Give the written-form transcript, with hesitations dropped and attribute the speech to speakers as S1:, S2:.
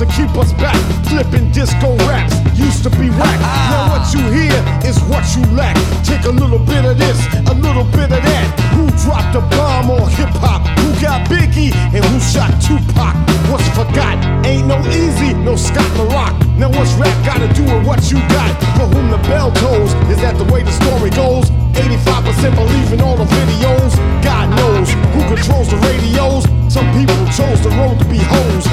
S1: to keep us back. Flipping disco raps used to be whack. Now what you hear is what you lack. Take a little bit of this, a little bit of that. Who dropped a bomb on hip-hop? Who got Biggie and who shot Tupac? What's forgot? Ain't no easy, no Scott LaRock. Now what's rap gotta do with what you got? For whom the bell tolls, is that the way the story goes? 85% believe in all the videos. God knows who controls the radios. Some people chose the road to be hoes.